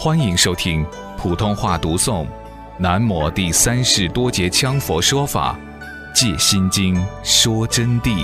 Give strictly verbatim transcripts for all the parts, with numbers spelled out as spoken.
欢迎收听普通话读诵南摩第三世多杰羌佛说法戒心经说真谛。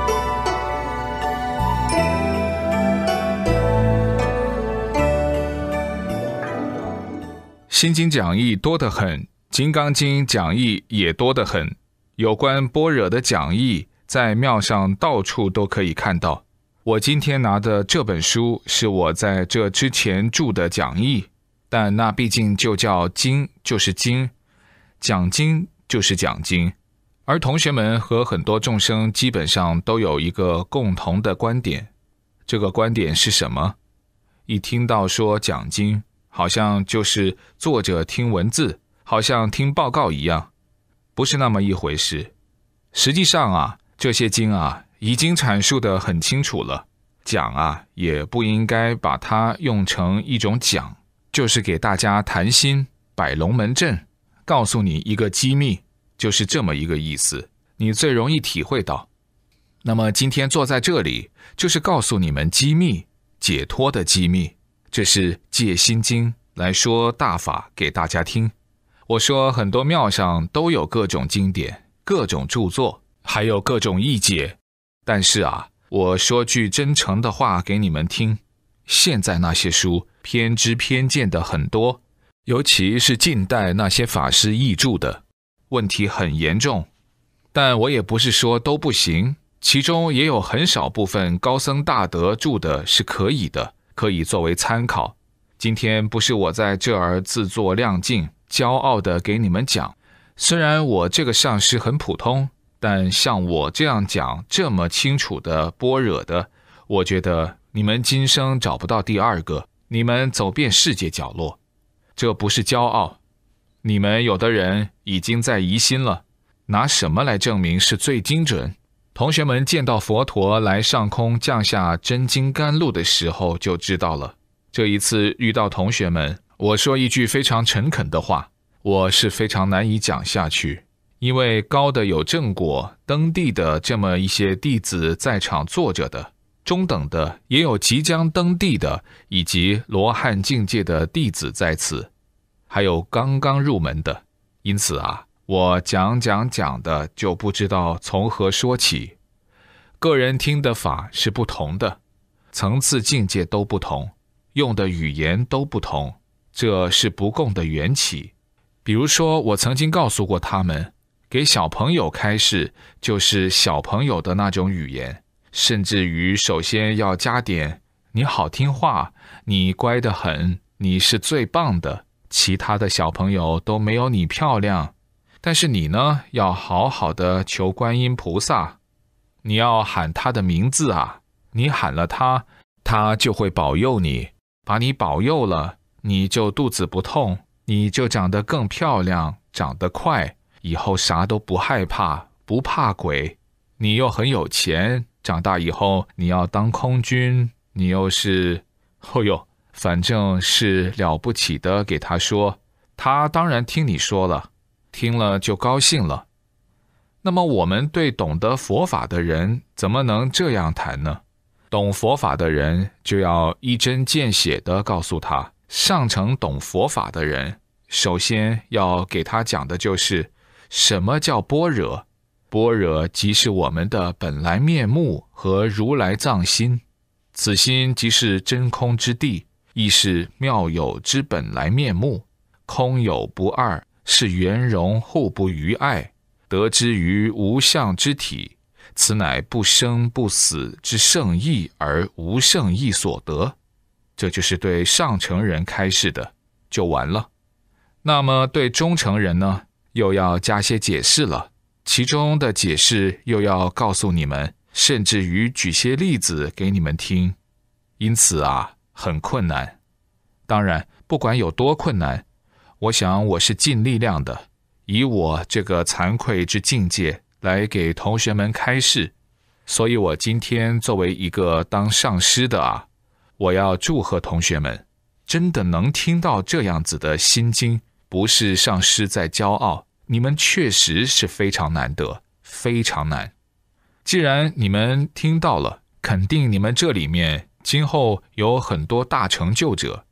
心经讲义多得很，金刚经讲义也多得很，有关般若的讲义在庙上到处都可以看到。我今天拿的这本书是我在这之前著的讲义，但那毕竟就叫经就是经，讲经就是讲经。而同学们和很多众生基本上都有一个共同的观点，这个观点是什么？一听到说讲经，好像就是坐着听文字，好像听报告一样，不是那么一回事。实际上啊，这些经啊已经阐述得很清楚了，讲啊也不应该把它用成一种讲，就是给大家谈心摆龙门阵，告诉你一个机密，就是这么一个意思，你最容易体会到。那么今天坐在这里，就是告诉你们机密，解脱的机密，这是借心经来说大法给大家听。我说很多庙上都有各种经典，各种著作，还有各种译解，但是啊，我说句真诚的话给你们听，现在那些书偏知偏见的很多，尤其是近代那些法师译著的，问题很严重。但我也不是说都不行，其中也有很少部分高僧大德著的是可以的，可以作为参考。今天不是我在这儿自作亮镜，骄傲的给你们讲，虽然我这个上师很普通，但像我这样讲这么清楚的般若的，我觉得你们今生找不到第二个，你们走遍世界角落。这不是骄傲，你们有的人已经在疑心了，拿什么来证明是最精准？同学们见到佛陀来上空降下真金甘露的时候就知道了。这一次遇到同学们，我说一句非常诚恳的话，我是非常难以讲下去，因为高的有正果登地的这么一些弟子在场坐着的，中等的也有即将登地的，以及罗汉境界的弟子在此，还有刚刚入门的。因此啊，我讲讲讲的就不知道从何说起。个人听的法是不同的，层次境界都不同，用的语言都不同，这是不共的缘起。比如说我曾经告诉过他们，给小朋友开示就是小朋友的那种语言，甚至于首先要加点你好听话，你乖得很，你是最棒的，其他的小朋友都没有你漂亮，但是你呢，要好好的求观音菩萨，你要喊他的名字啊，你喊了他，他就会保佑你，把你保佑了，你就肚子不痛，你就长得更漂亮，长得快，以后啥都不害怕，不怕鬼，你又很有钱，长大以后你要当空军，你又是，哦哟，反正是了不起的给他说，他当然听你说了，听了就高兴了。那么我们对懂得佛法的人怎么能这样谈呢？懂佛法的人就要一针见血地告诉他，上乘懂佛法的人首先要给他讲的就是什么叫般若。般若即是我们的本来面目和如来藏心，此心即是真空之地，亦是妙有之本来面目，空有不二，是圆融互不于碍，得之于无相之体，此乃不生不死之圣意而无圣意所得。这就是对上乘人开示的，就完了。那么对中乘人呢，又要加些解释了，其中的解释又要告诉你们，甚至于举些例子给你们听。因此啊，很困难。当然不管有多困难，我想我是尽力量的，以我这个惭愧之境界来给同学们开示。所以我今天作为一个当上师的啊，我要祝贺同学们，真的能听到这样子的心经，不是上师在骄傲，你们确实是非常难得，非常难。既然你们听到了，肯定你们这里面今后有很多大成就者，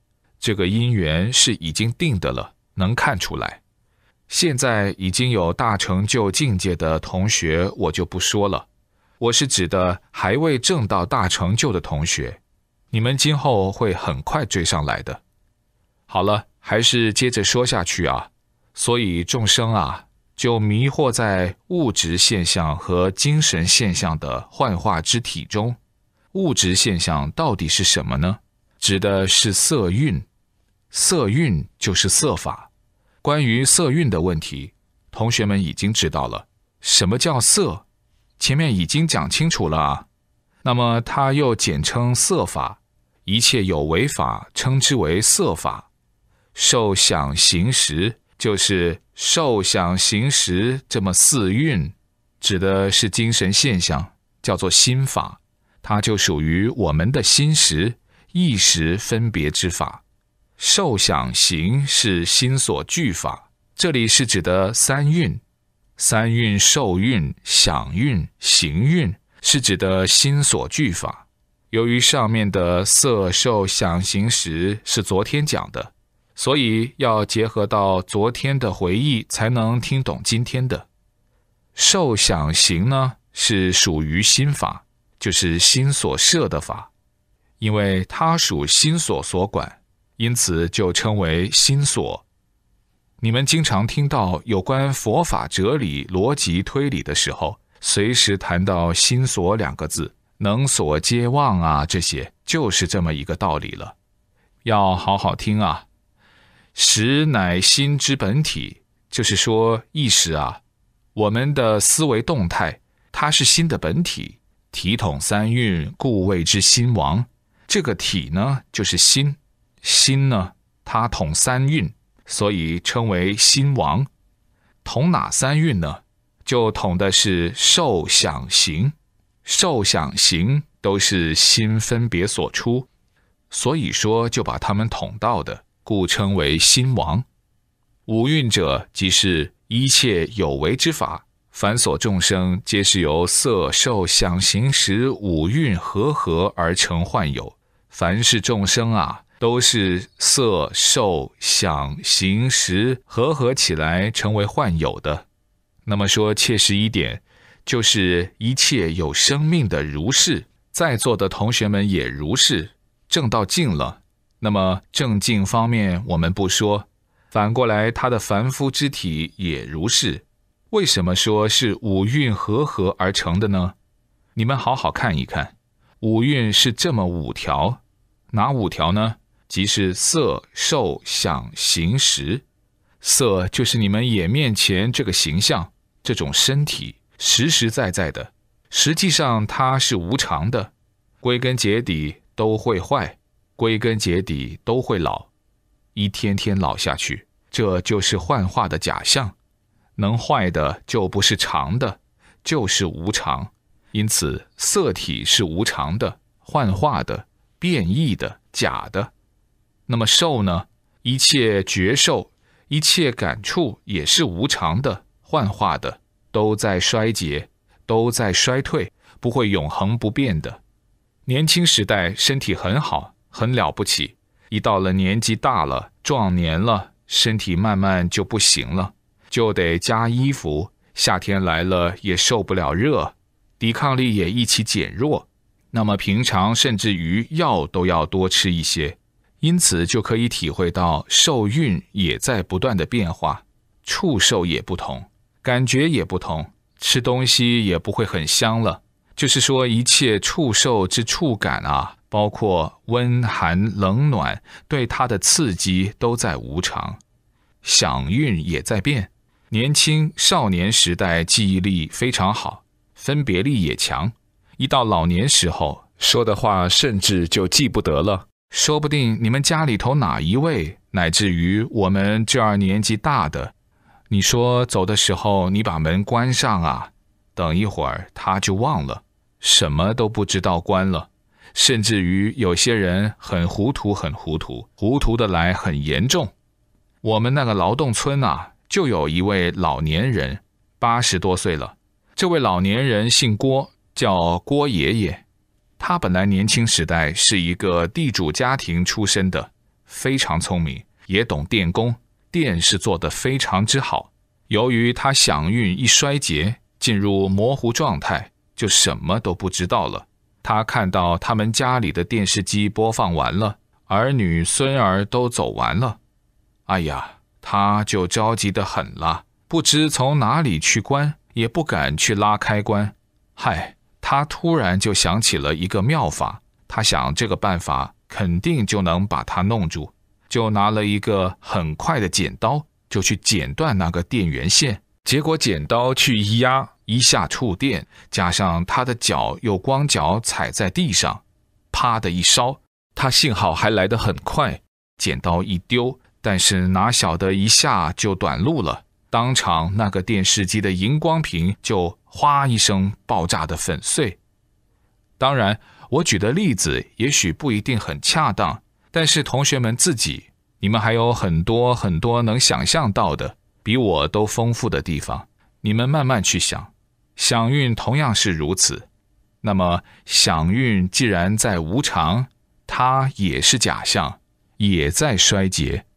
这个因缘是已经定的了，能看出来。现在已经有大成就境界的同学，我就不说了。我是指的还未证到大成就的同学，你们今后会很快追上来的。好了，还是接着说下去啊。所以众生啊，就迷惑在物质现象和精神现象的幻化之体中。物质现象到底是什么呢？指的是色蕴，色蕴就是色法。关于色蕴的问题，同学们已经知道了。什么叫色？前面已经讲清楚了啊。那么它又简称色法，一切有为法称之为色法。受想行识就是受想行识这么四蕴，指的是精神现象，叫做心法，它就属于我们的心识、意识分别之法。受想行是心所具法，这里是指的三蕴。三蕴受蕴、想蕴、行蕴是指的心所具法。由于上面的色受想行识是昨天讲的，所以要结合到昨天的回忆才能听懂今天的。受想行呢，是属于心法，就是心所摄的法，因为它属心所所管，因此就称为心所。你们经常听到有关佛法哲理、逻辑推理的时候，随时谈到心所两个字，能所皆忘啊，这些就是这么一个道理了。要好好听啊。识乃心之本体，就是说意识啊，我们的思维动态，它是心的本体，体统三蕴，故谓之心王。这个体呢，就是心，心呢，它统三蕴，所以称为心王。统哪三蕴呢？就统的是受想行，受想行都是心分别所出，所以说就把它们统到的，故称为心王。五蕴者，即是一切有为之法，凡所众生皆是由色受想行识五蕴合合而成幻有。凡是众生啊，都是色受想行识合合起来成为幻有的。那么说切实一点，就是一切有生命的如是，在座的同学们也如是，证到境了。那么正境方面我们不说，反过来他的凡夫之体也如是。为什么说是五蕴合合而成的呢？你们好好看一看，五蕴是这么五条，哪五条呢？即是色受想行识。色就是你们眼面前这个形象，这种身体实实在在的，实际上它是无常的，归根结底都会坏，归根结底都会老，一天天老下去，这就是幻化的假象。能坏的就不是常的，就是无常。因此色体是无常的、幻化的、变异的、假的。那么受呢？一切觉受、一切感触也是无常的、幻化的，都在衰竭，都在衰退，不会永恒不变的。年轻时代身体很好，很了不起，一到了年纪大了，壮年了，身体慢慢就不行了，就得加衣服，夏天来了也受不了热，抵抗力也一起减弱。那么平常甚至于药都要多吃一些，因此就可以体会到受蕴也在不断的变化，触受也不同，感觉也不同，吃东西也不会很香了。就是说一切触受之触感啊，包括温寒冷暖，对它的刺激都在无常。想蕴也在变，年轻少年时代记忆力非常好，分别力也强，一到老年时候说的话甚至就记不得了。说不定你们家里头哪一位，乃至于我们这儿年纪大的，你说走的时候你把门关上啊，等一会儿他就忘了，什么都不知道关了。甚至于有些人很糊涂很糊涂，糊涂的来很严重。我们那个劳动村啊，就有一位老年人，八十多岁了。这位老年人姓郭，叫郭爷爷。他本来年轻时代是一个地主家庭出身的， 非常聪明，也懂电工，电是做得非常之好。由于他响运一衰竭，进入模糊状态，就什么都不知道了。他看到他们家里的电视机播放完了，儿女孙儿都走完了，哎呀，他就着急得很了，不知从哪里去关，也不敢去拉开关。嗨，他突然就想起了一个妙法，他想这个办法肯定就能把他弄住，就拿了一个很快的剪刀，就去剪断那个电源线。结果剪刀去一压，一下触电，加上他的脚又光脚踩在地上，啪的一烧，他幸好还来得很快，剪刀一丢，但是哪晓得一下就短路了，当场那个电视机的荧光屏就哗一声爆炸的粉碎。当然，我举的例子也许不一定很恰当，但是同学们自己，你们还有很多很多能想象到的，比我都丰富的地方，你们慢慢去想。响运同样是如此，那么响运既然在无常，它也是假象，也在衰竭。